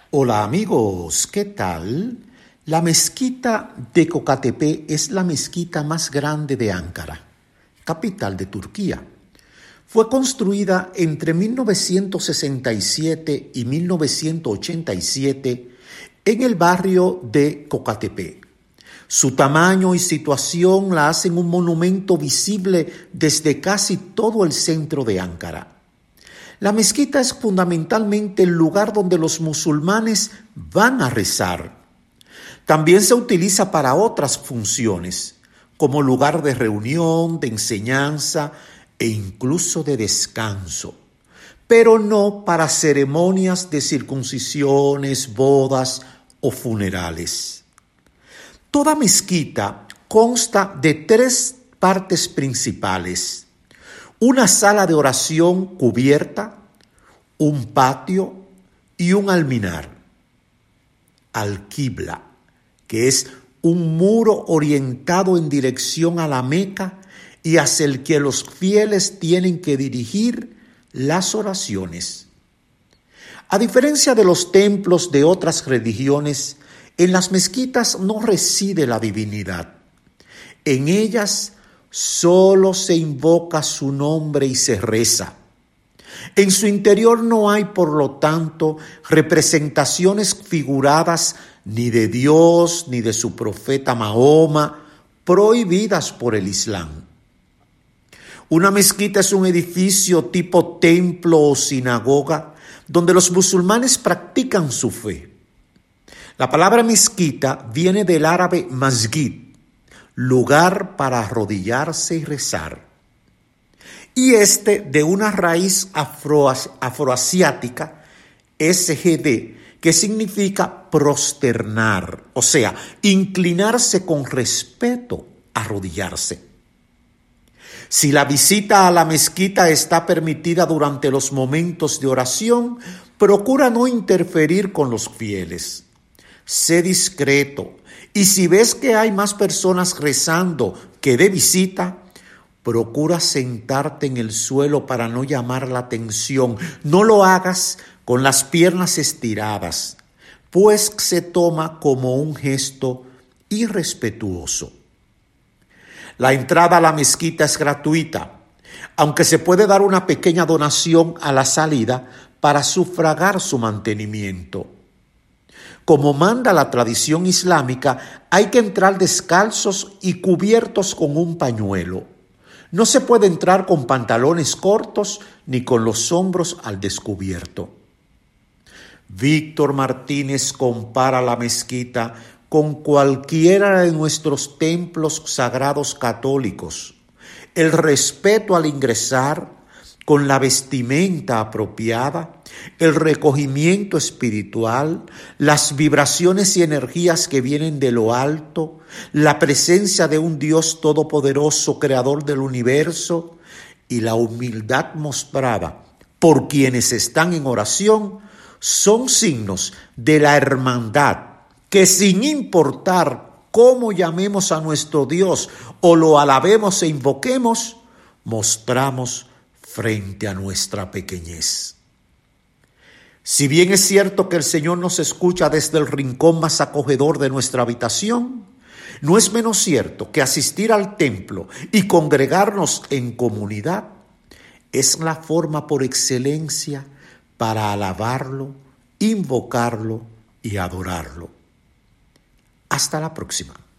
Hola amigos, ¿qué tal? La mezquita de Kocatepe es la mezquita más grande de Ankara, capital de Turquía. Fue construida entre 1967 y 1987 en el barrio de Kocatepe. Su tamaño y situación la hacen un monumento visible desde casi todo el centro de Ankara. La mezquita es fundamentalmente el lugar donde los musulmanes van a rezar. También se utiliza para otras funciones, como lugar de reunión, de enseñanza e incluso de descanso, pero no para ceremonias de circuncisiones, bodas o funerales. Toda mezquita consta de tres partes principales: una sala de oración cubierta, un patio y un alminar. Al-Qibla, que es un muro orientado en dirección a la Meca y hacia el que los fieles tienen que dirigir las oraciones. A diferencia de los templos de otras religiones, en las mezquitas no reside la divinidad. En ellas solo se invoca su nombre y se reza. En su interior no hay, por lo tanto, representaciones figuradas ni de Dios ni de su profeta Mahoma, prohibidas por el Islam. Una mezquita es un edificio tipo templo o sinagoga donde los musulmanes practican su fe. La palabra mezquita viene del árabe masjid, lugar para arrodillarse y rezar. Y de una raíz afroasiática, SGD, que significa prosternar, o sea, inclinarse con respeto, arrodillarse. Si la visita a la mezquita está permitida durante los momentos de oración, procura no interferir con los fieles. Sé discreto, y si ves que hay más personas rezando que de visita, procura sentarte en el suelo para no llamar la atención. No lo hagas con las piernas estiradas, pues se toma como un gesto irrespetuoso. La entrada a la mezquita es gratuita, aunque se puede dar una pequeña donación a la salida para sufragar su mantenimiento. Como manda la tradición islámica, hay que entrar descalzos y cubiertos con un pañuelo. No se puede entrar con pantalones cortos ni con los hombros al descubierto. Víctor Martínez compara la mezquita con cualquiera de nuestros templos sagrados católicos. El respeto al ingresar, con la vestimenta apropiada, el recogimiento espiritual, las vibraciones y energías que vienen de lo alto, la presencia de un Dios todopoderoso, creador del universo, y la humildad mostrada por quienes están en oración, son signos de la hermandad que, sin importar cómo llamemos a nuestro Dios o lo alabemos e invoquemos, mostramos frente a nuestra pequeñez. Si bien es cierto que el Señor nos escucha desde el rincón más acogedor de nuestra habitación, no es menos cierto que asistir al templo y congregarnos en comunidad es la forma por excelencia para alabarlo, invocarlo y adorarlo. Hasta la próxima.